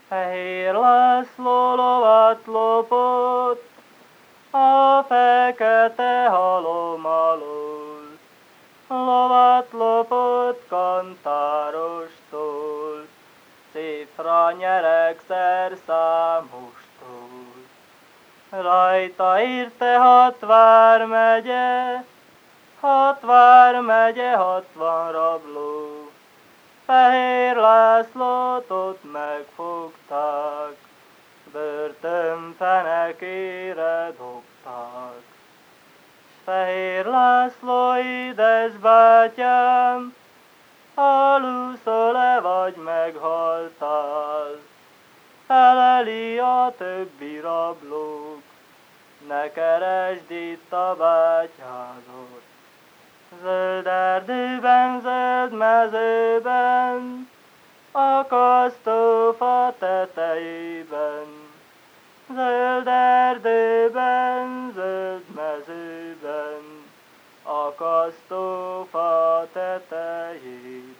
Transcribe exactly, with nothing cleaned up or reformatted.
Fehér László lovat lopott a fekete halom alól, lovat lopott kantárostól, cifra nyereg szerszámostól. Rajta írte hat vármegye, hat vármegye, hatvan rabló. Fehér Lászlót ott megfogták, börtönfenekére dobták. Fehér László, édesbátyám, aludszol-e vagy meghaltál? Feleli a többi rablók, ne keresd itt a bátyádot. Zöld erdőben, zöld mezőben, akasztófa tetejében. Zöld erdőben, zöld mezőben, akasztófa tetejében.